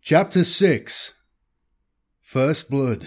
Chapter 6. First Blood.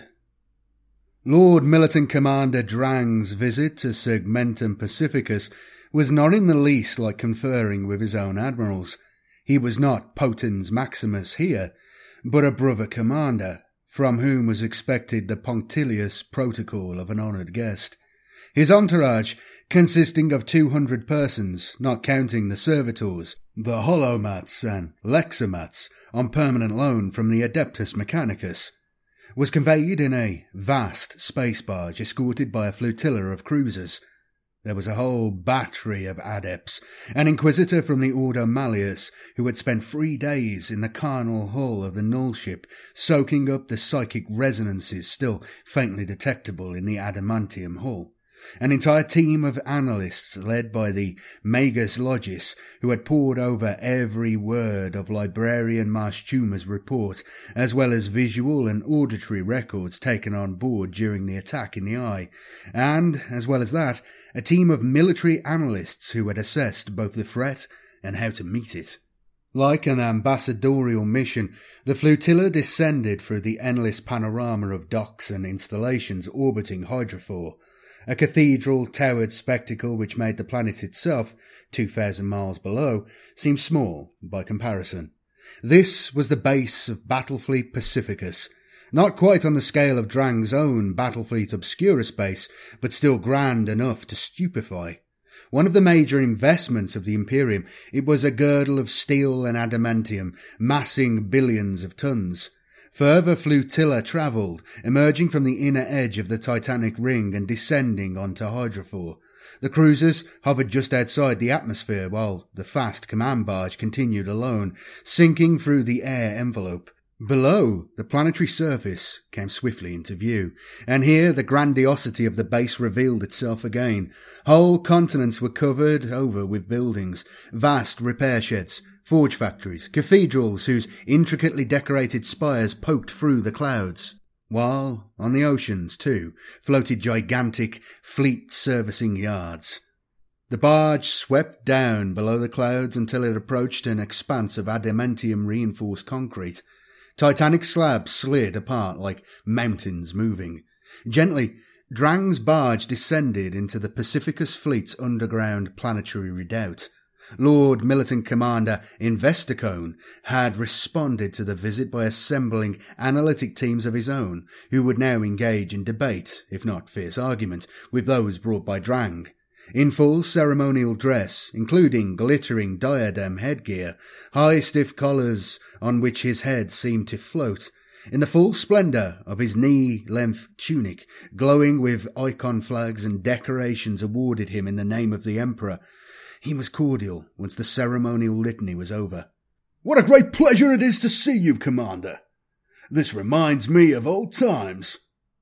Lord Militant Commander Drang's visit to Segmentum Pacificus was not in the least like conferring with his own admirals. He was not Potens Maximus here, but a brother commander, from whom was expected the punctilious protocol of an honoured guest. His entourage, consisting of 200 persons, not counting the servitors, the holomats and lexomats, on permanent loan from the Adeptus Mechanicus, was conveyed in a vast space barge escorted by a flotilla of cruisers. There was a whole battery of adepts, an inquisitor from the Ordo Malleus, who had spent 3 days in the carnal hull of the null ship, soaking up the psychic resonances still faintly detectable in the adamantium hull. An entire team of analysts led by the Magus Logis, who had pored over every word of Librarian Marstuma's report, as well as visual and auditory records taken on board during the attack in the Eye, and, as well as that, a team of military analysts who had assessed both the threat and how to meet it. Like an ambassadorial mission, the flotilla descended through the endless panorama of docks and installations orbiting Hydrophor, a cathedral-towered spectacle which made the planet itself, 2,000 miles below, seem small by comparison. This was the base of Battlefleet Pacificus, not quite on the scale of Drang's own Battlefleet Obscurus base, but still grand enough to stupefy. One of the major investments of the Imperium, it was a girdle of steel and adamantium, massing billions of tons. Further flotilla travelled, emerging from the inner edge of the Titanic ring and descending onto Hydrophor. The cruisers hovered just outside the atmosphere while the fast command barge continued alone, sinking through the air envelope. Below, the planetary surface came swiftly into view, and here the grandiosity of the base revealed itself again. Whole continents were covered over with buildings, vast repair sheds, forge factories, cathedrals whose intricately decorated spires poked through the clouds, while on the oceans, too, floated gigantic fleet-servicing yards. The barge swept down below the clouds until it approached an expanse of adamantium-reinforced concrete. Titanic slabs slid apart like mountains moving. Gently, Drang's barge descended into the Pacificus Fleet's underground planetary redoubt. Lord Militant Commander Investicone had responded to the visit by assembling analytic teams of his own, who would now engage in debate, if not fierce argument, with those brought by Drang. In full ceremonial dress, including glittering diadem headgear, high stiff collars on which his head seemed to float, in the full splendour of his knee-length tunic, glowing with icon flags and decorations awarded him in the name of the Emperor, he was cordial once the ceremonial litany was over. "What a great pleasure it is to see you, Commander! This reminds me of old times."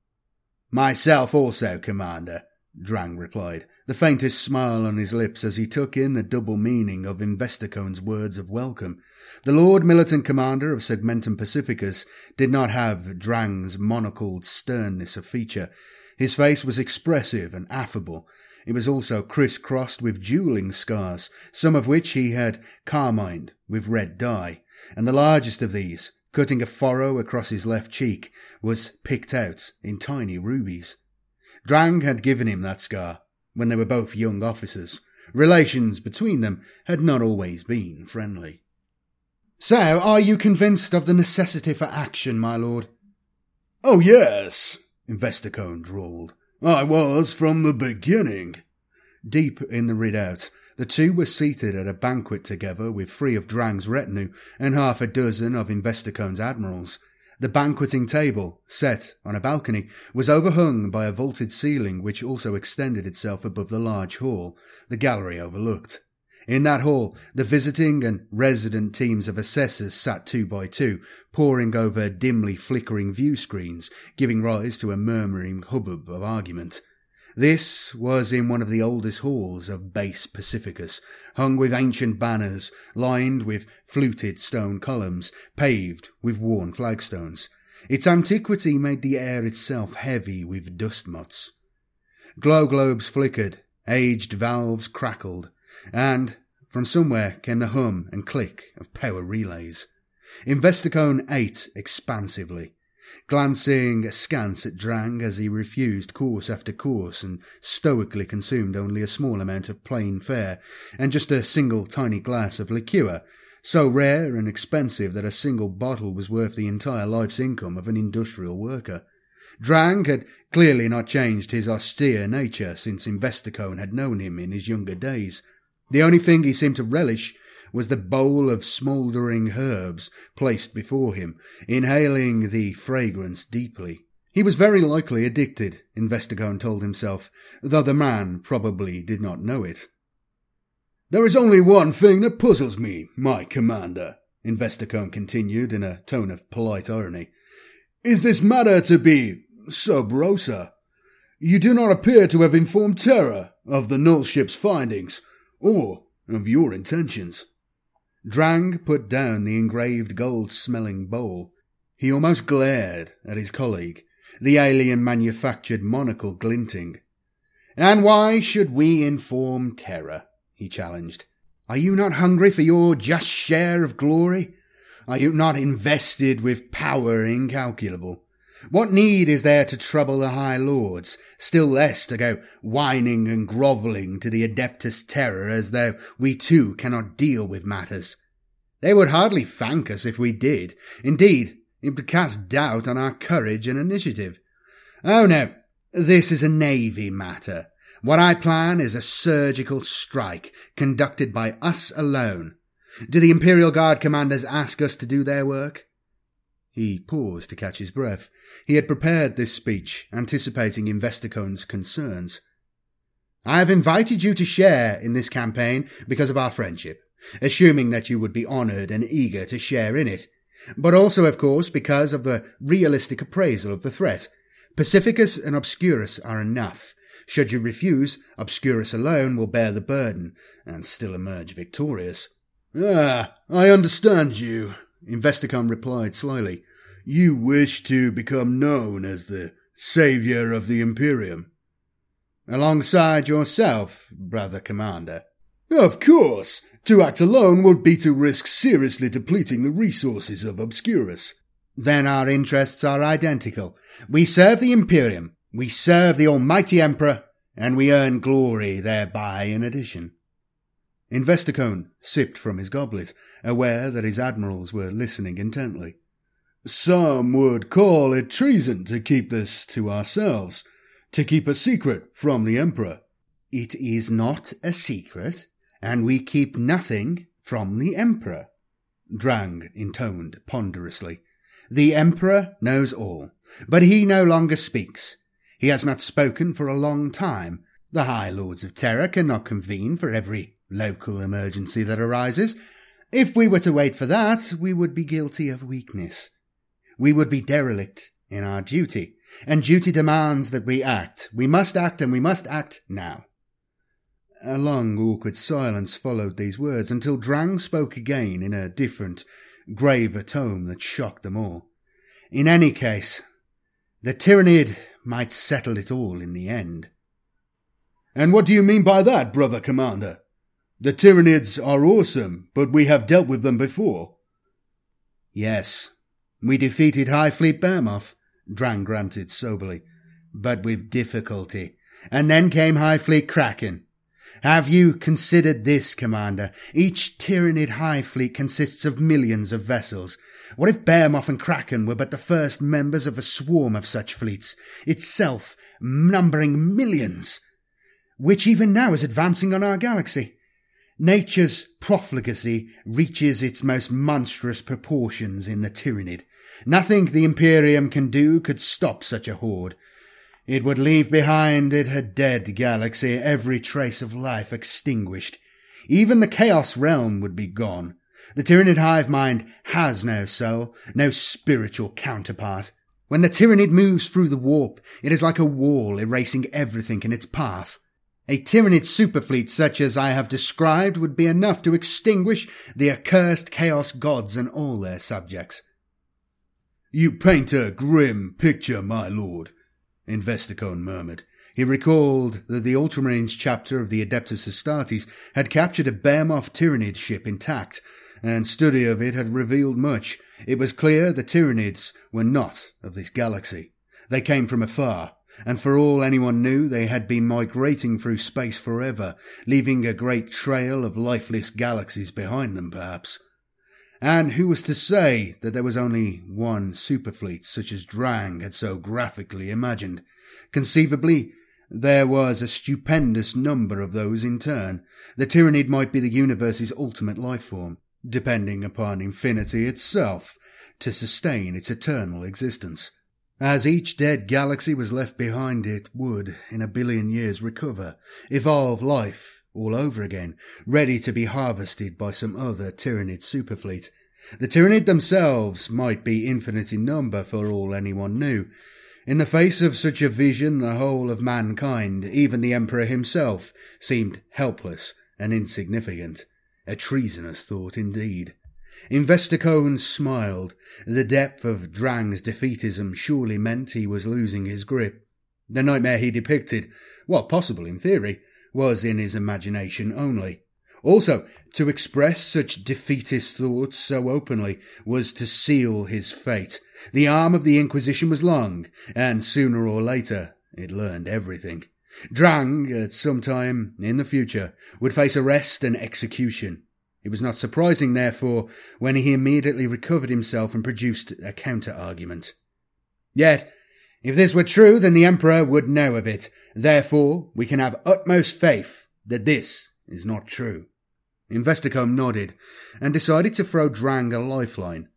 "Myself also, Commander," Drang replied, the faintest smile on his lips as he took in the double meaning of Investicone's words of welcome. The Lord Militant Commander of Segmentum Pacificus did not have Drang's monocled sternness of feature. His face was expressive and affable. It was also criss-crossed with duelling scars, some of which he had carmined with red dye, and the largest of these, cutting a furrow across his left cheek, was picked out in tiny rubies. Drang had given him that scar when they were both young officers. Relations between them had not always been friendly. "So, are you convinced of the necessity for action, my lord?" "Oh, yes," Investicone drawled. "I was from the beginning." Deep in the redoubt, the two were seated at a banquet together with 3 of Drang's retinue and half a dozen of Investicone's admirals. The banqueting table, set on a balcony, was overhung by a vaulted ceiling which also extended itself above the large hall the gallery overlooked. In that hall, the visiting and resident teams of assessors sat 2 by 2, poring over dimly flickering view screens, giving rise to a murmuring hubbub of argument. This was in one of the oldest halls of base Pacificus, hung with ancient banners, lined with fluted stone columns, paved with worn flagstones. Its antiquity made the air itself heavy with dust motes. Glow globes flickered, aged valves crackled, and from somewhere came the hum and click of power relays. Investicone ate expansively, glancing askance at Drang as he refused course after course and stoically consumed only a small amount of plain fare and just a single tiny glass of liqueur, so rare and expensive that a single bottle was worth the entire life's income of an industrial worker. Drang had clearly not changed his austere nature since Investicone had known him in his younger days. The only thing he seemed to relish was the bowl of smouldering herbs placed before him, inhaling the fragrance deeply. He was very likely addicted, Investicone told himself, though the man probably did not know it. "There is only one thing that puzzles me, my commander," Investicone continued in a tone of polite irony. "Is this matter to be sub rosa? You do not appear to have informed Terra of the null ship's findings, or of your intentions." Drang put down the engraved gold-smelling bowl. He almost glared at his colleague, the alien-manufactured monocle glinting. "And why should we inform Terra?" he challenged. "Are you not hungry for your just share of glory? Are you not invested with power incalculable? What need is there to trouble the High Lords, still less to go whining and grovelling to the Adeptus Terra as though we too cannot deal with matters? They would hardly thank us if we did. Indeed, it would cast doubt on our courage and initiative. Oh no, this is a Navy matter. What I plan is a surgical strike conducted by us alone. Do the Imperial Guard commanders ask us to do their work?" He paused to catch his breath. He had prepared this speech, anticipating Investicone's concerns. "I have invited you to share in this campaign because of our friendship, assuming that you would be honoured and eager to share in it, but also, of course, because of the realistic appraisal of the threat. Pacificus and Obscurus are enough. Should you refuse, Obscurus alone will bear the burden, and still emerge victorious." "Ah, I understand you," Investicone replied slowly. "You wish to become known as the saviour of the Imperium." "Alongside yourself, brother commander." "Of course. To act alone would be to risk seriously depleting the resources of Obscurus." "Then our interests are identical. We serve the Imperium, we serve the Almighty Emperor, and we earn glory thereby in addition." Investicone sipped from his goblet, aware that his admirals were listening intently. "Some would call it treason to keep this to ourselves, to keep a secret from the Emperor." "It is not a secret, and we keep nothing from the Emperor," Drang intoned ponderously. "The Emperor knows all, but he no longer speaks. He has not spoken for a long time. The High Lords of Terra cannot convene for every local emergency that arises. If we were to wait for that, we would be guilty of weakness. We would be derelict in our duty, and duty demands that we act. We must act, and we must act now." A long, awkward silence followed these words until Drang spoke again in a different, graver tone that shocked them all. "In any case, the Tyranid might settle it all in the end." "And what do you mean by that, brother commander? The Tyranids are awesome, but we have dealt with them before." "Yes, we defeated High Fleet Behemoth," Drang granted soberly, "but with difficulty. And then came High Fleet Kraken. Have you considered this, Commander? Each Tyranid High Fleet consists of millions of vessels. What if Behemoth and Kraken were but the first members of a swarm of such fleets, itself numbering millions, which even now is advancing on our galaxy? Nature's profligacy reaches its most monstrous proportions in the Tyranid. Nothing the Imperium can do could stop such a horde. It would leave behind it a dead galaxy, every trace of life extinguished. Even the Chaos Realm would be gone. The Tyranid hive mind has no soul, no spiritual counterpart. When the Tyranid moves through the warp, it is like a wall erasing everything in its path. A Tyranid superfleet such as I have described would be enough to extinguish the accursed Chaos Gods and all their subjects." "You paint a grim picture, my lord," Investicone murmured. He recalled that the Ultramarines chapter of the Adeptus Astartes had captured a Behemoth Tyranid ship intact, and study of it had revealed much. It was clear the Tyranids were not of this galaxy. They came from afar, and for all anyone knew, they had been migrating through space forever, leaving a great trail of lifeless galaxies behind them, perhaps. And who was to say that there was only one superfleet, such as Drang had so graphically imagined? Conceivably, there was a stupendous number of those in turn. The Tyranid might be the universe's ultimate life form, depending upon infinity itself to sustain its eternal existence. As each dead galaxy was left behind, it would, in a billion years, recover, evolve life all over again, ready to be harvested by some other Tyranid superfleet. The Tyranid themselves might be infinite in number for all anyone knew. In the face of such a vision, the whole of mankind, even the Emperor himself, seemed helpless and insignificant. A treasonous thought indeed. Investicone smiled. The depth of Drang's defeatism surely meant he was losing his grip. The nightmare he depicted, while possible in theory, was in his imagination only. Also, to express such defeatist thoughts so openly was to seal his fate. The arm of the Inquisition was long, and sooner or later it learned everything. Drang, at some time in the future, would face arrest and execution. It was not surprising, therefore, when he immediately recovered himself and produced a counter-argument. Yet, if this were true, then the Emperor would know of it. Therefore, we can have utmost faith that this is not true. Investicome nodded, and decided to throw Drang a lifeline.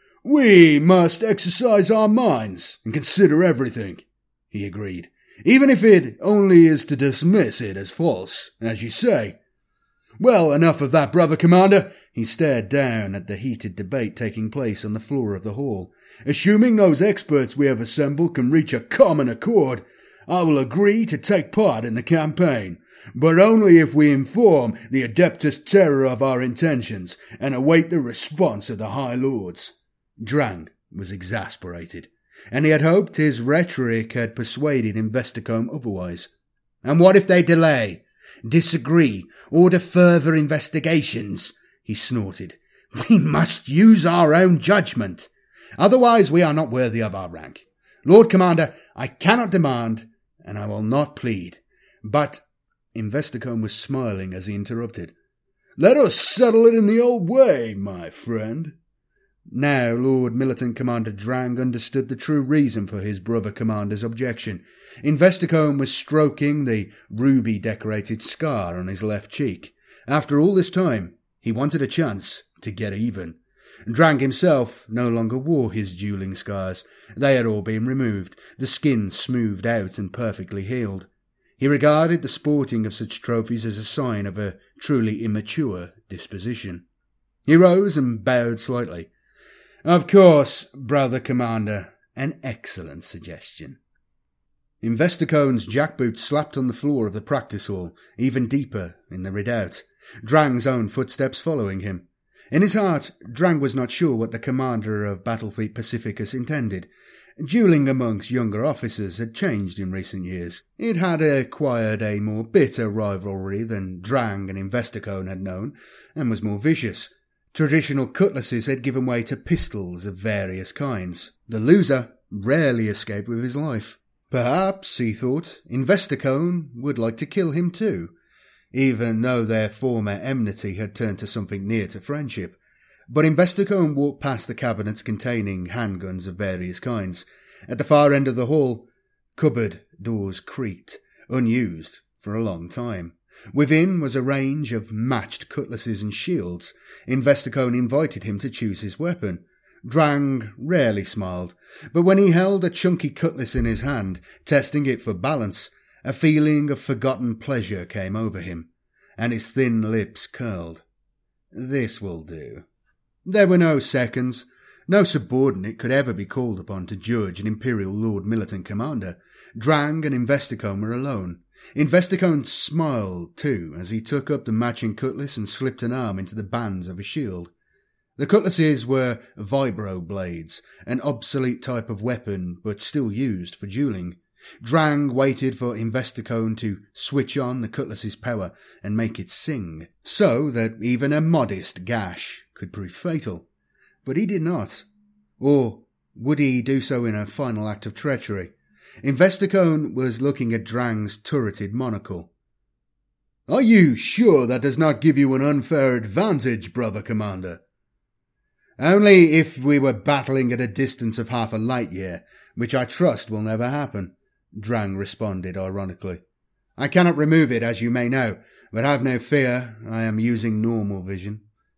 We must exercise our minds and consider everything, he agreed, even if it only is to dismiss it as false, as you say. Well, enough of that, brother commander. He stared down at the heated debate taking place on the floor of the hall. Assuming those experts we have assembled can reach a common accord, I will agree to take part in the campaign, but only if we inform the Adeptus Terror of our intentions and await the response of the High Lords. Drang was exasperated, and he had hoped his rhetoric had persuaded Investicome otherwise. And what if they delay, disagree, order further investigations? He snorted. We must use our own judgment. Otherwise we are not worthy of our rank. Lord Commander, I cannot demand, and I will not plead. But Investicome was smiling as he interrupted. Let us settle it in the old way, my friend. Now Lord Militant Commander Drang understood the true reason for his brother commander's objection. Investicome was stroking the ruby-decorated scar on his left cheek. After all this time, he wanted a chance to get even. Drang himself no longer wore his dueling scars. They had all been removed, the skin smoothed out and perfectly healed. He regarded the sporting of such trophies as a sign of a truly immature disposition. He rose and bowed slightly. Of course, brother commander, an excellent suggestion. Investicone's jackboots slapped on the floor of the practice hall, even deeper in the redoubt, Drang's own footsteps following him. In his heart, Drang was not sure what the commander of Battlefleet Pacificus intended. Dueling amongst younger officers had changed in recent years. It had acquired a more bitter rivalry than Drang and Investicone had known, and was more vicious. Traditional cutlasses had given way to pistols of various kinds. The loser rarely escaped with his life. Perhaps, he thought, Investicone would like to kill him too, even though their former enmity had turned to something near to friendship. But Investicone walked past the cabinets containing handguns of various kinds. At the far end of the hall, cupboard doors creaked, unused for a long time. Within was a range of matched cutlasses and shields. Investicone invited him to choose his weapon. Drang rarely smiled, but when he held a chunky cutlass in his hand, testing it for balance, a feeling of forgotten pleasure came over him, and his thin lips curled. This will do. There were no seconds. No subordinate could ever be called upon to judge an Imperial Lord Militant Commander. Drang and Investicone were alone. Investicone smiled, too, as he took up the matching cutlass and slipped an arm into the bands of a shield. The cutlasses were vibro blades, an obsolete type of weapon, but still used for dueling. Drang waited for Investicone to switch on the cutlass's power and make it sing, so that even a modest gash could prove fatal. But he did not. Or would he do so in a final act of treachery? Investicone was looking at Drang's turreted monocle. "Are you sure that does not give you an unfair advantage, brother commander?" "Only if we were battling at a distance of half a light year, which I trust will never happen," Drang responded ironically. "I cannot remove it, as you may know, but have no fear, I am using normal vision."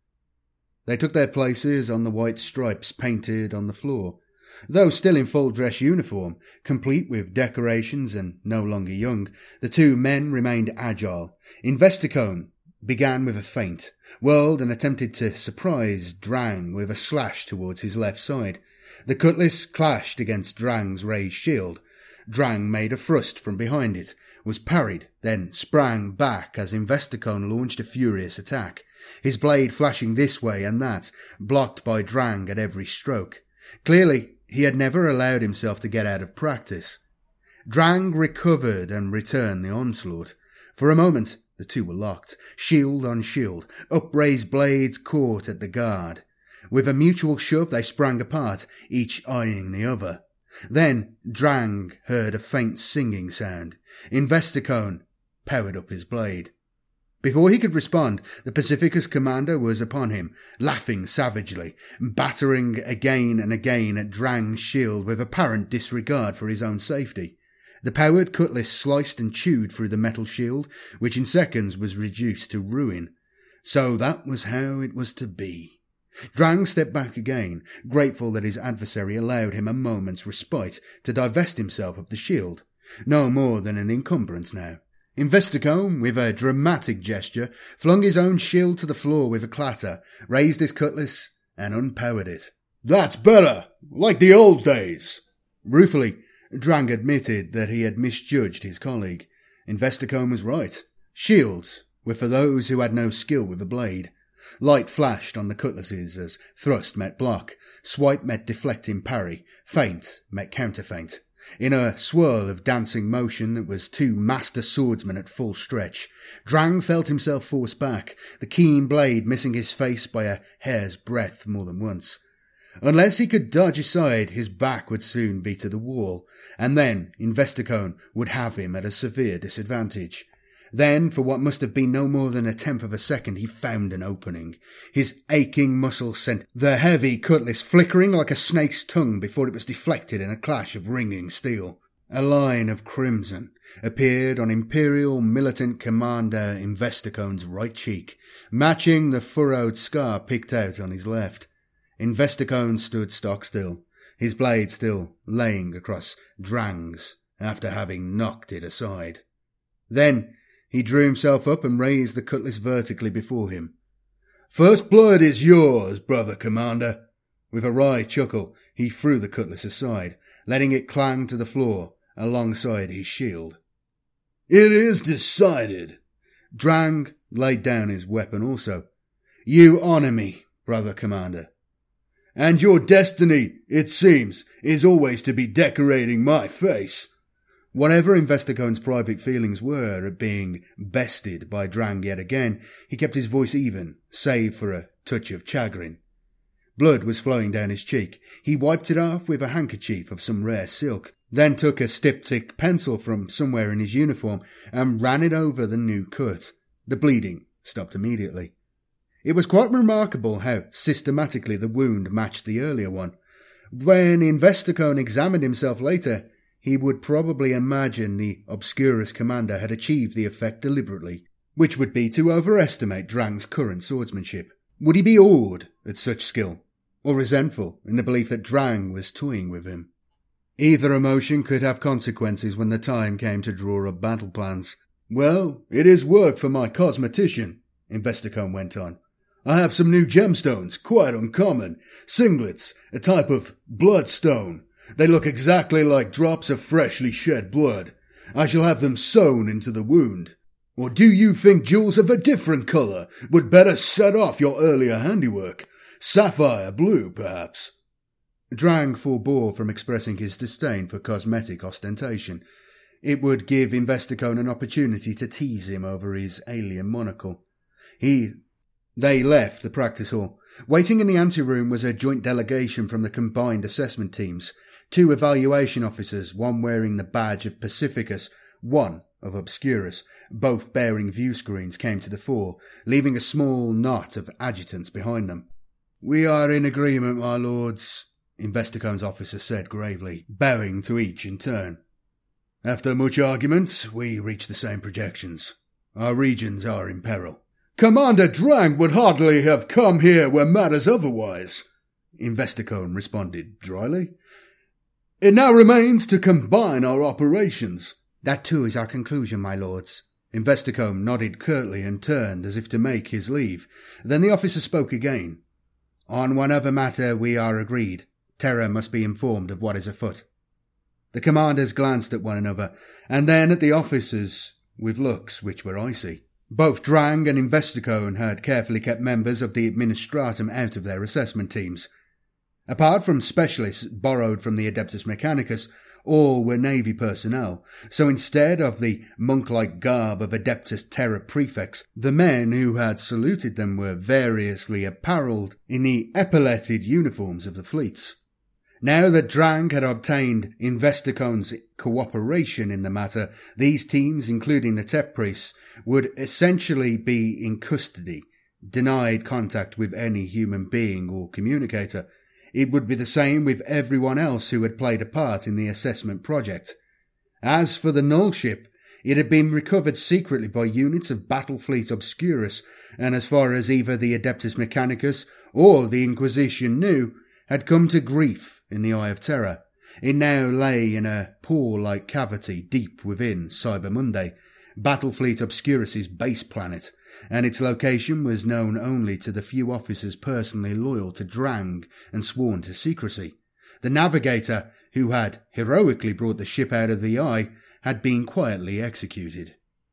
They took their places on the white stripes painted on the floor. Though still in full dress uniform, complete with decorations and no longer young, the two men remained agile. Investicone began with a feint, whirled and attempted to surprise Drang with a slash towards his left side. The cutlass clashed against Drang's raised shield. Drang made a thrust from behind it, was parried, then sprang back as Investicone launched a furious attack, his blade flashing this way and that, blocked by Drang at every stroke. Clearly, he had never allowed himself to get out of practice. Drang recovered and returned the onslaught. For a moment, the two were locked, shield on shield, upraised blades caught at the guard. With a mutual shove, they sprang apart, each eyeing the other. Then Drang heard a faint singing sound. Investicone powered up his blade. Before he could respond, the Pacificus commander was upon him, laughing savagely, battering again and again at Drang's shield with apparent disregard for his own safety. The powered cutlass sliced and chewed through the metal shield, which in seconds was reduced to ruin. So that was how it was to be. Drang stepped back again, grateful that his adversary allowed him a moment's respite to divest himself of the shield. No more than an encumbrance now. Investicone, with a dramatic gesture, flung his own shield to the floor with a clatter, raised his cutlass, and unpowered it. "That's better, like the old days." Ruefully, Drang admitted that he had misjudged his colleague. Investicone was right. Shields were for those who had no skill with a blade. Light flashed on the cutlasses as thrust met block, swipe met deflecting parry, feint met counterfeint. In a swirl of dancing motion that was two master swordsmen at full stretch, Drang felt himself forced back, the keen blade missing his face by a hair's breadth more than once. Unless he could dodge aside, his back would soon be to the wall, and then Investicone would have him at a severe disadvantage. Then, for what must have been no more than a tenth of a second, he found an opening. His aching muscles sent the heavy cutlass flickering like a snake's tongue before it was deflected in a clash of ringing steel. A line of crimson appeared on Imperial Militant Commander Investicone's right cheek, matching the furrowed scar picked out on his left. Investicone stood stock still, his blade still laying across Drang's after having knocked it aside. Then he drew himself up and raised the cutlass vertically before him. "First blood is yours, brother commander." With a wry chuckle, he threw the cutlass aside, letting it clang to the floor alongside his shield. "It is decided." Drang laid down his weapon also. "You honour me, brother commander." "And your destiny, it seems, is always to be decorating my face." Whatever Investicone's private feelings were at being bested by Drang yet again, he kept his voice even, save for a touch of chagrin. Blood was flowing down his cheek. He wiped it off with a handkerchief of some rare silk, then took a styptic pencil from somewhere in his uniform and ran it over the new cut. The bleeding stopped immediately. It was quite remarkable how systematically the wound matched the earlier one. When Investicone examined himself later, he would probably imagine the Obscurus commander had achieved the effect deliberately, which would be to overestimate Drang's current swordsmanship. Would he be awed at such skill, or resentful in the belief that Drang was toying with him? Either emotion could have consequences when the time came to draw up battle plans. "Well, it is work for my cosmetician," Investicone went on. "I have some new gemstones, quite uncommon, singlets, a type of bloodstone. They look exactly like drops of freshly shed blood. I shall have them sewn into the wound. Or do you think jewels of a different colour would better set off your earlier handiwork? Sapphire blue, perhaps?" Drang forbore from expressing his disdain for cosmetic ostentation. It would give Investicone an opportunity to tease him over his alien monocle. They left the practice hall. Waiting in the anteroom was a joint delegation from the combined assessment teams. 2 evaluation officers, one wearing the badge of Pacificus, one of Obscurus, both bearing view screens, came to the fore, leaving a small knot of adjutants behind them. "We are in agreement, my lords," Investicone's officer said gravely, bowing to each in turn. "After much argument, we reach the same projections. Our regions are in peril." "Commander Drang would hardly have come here were matters otherwise," Investicone responded dryly. "It now remains to combine our operations." "That too is our conclusion, my lords." Investicone nodded curtly and turned as if to make his leave. Then the officer spoke again. "On one other matter we are agreed. Terra must be informed of what is afoot." The commanders glanced at one another, and then at the officers, with looks which were icy. Both Drang and Investicone had carefully kept members of the Administratum out of their assessment teams. Apart from specialists borrowed from the Adeptus Mechanicus, all were Navy personnel, so instead of the monk-like garb of Adeptus Terra prefects, the men who had saluted them were variously apparelled in the epauletted uniforms of the fleets. Now that Drang had obtained Investicone's cooperation in the matter, these teams, including the Tep priests, would essentially be in custody, denied contact with any human being or communicator. It would be the same with everyone else who had played a part in the assessment project. As for the null ship, it had been recovered secretly by units of Battlefleet Obscurus, and as far as either the Adeptus Mechanicus or the Inquisition knew, had come to grief in the Eye of Terror. It now lay in a pore-like cavity deep within Cybermundae, Battlefleet Obscurus's base planet, and its location was known only to the few officers personally loyal to Drang and sworn to secrecy. The navigator, who had heroically brought the ship out of the Eye, had been quietly executed.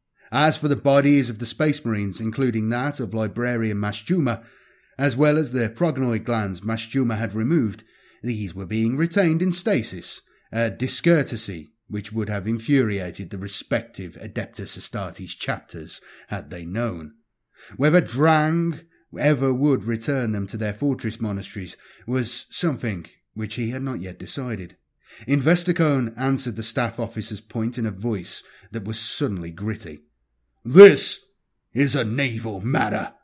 As for the bodies of the Space Marines, including that of Librarian Mashjuma, as well as the prognoid glands Mashjuma had removed, these were being retained in stasis, a discourtesy which would have infuriated the respective Adeptus Astartes chapters had they known. Whether Drang ever would return them to their fortress monasteries was something which he had not yet decided. Investicone answered the staff officer's point in a voice that was suddenly gritty. "This is a naval matter.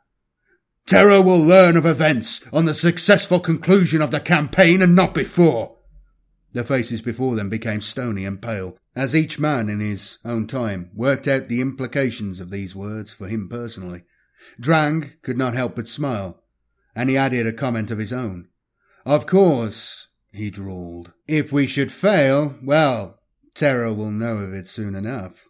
Terra will learn of events on the successful conclusion of the campaign and not before." The faces before them became stony and pale, as each man in his own time worked out the implications of these words for him personally. Drang could not help but smile, and he added a comment of his own. "Of course," he drawled, "if we should fail, well, Terra will know of it soon enough."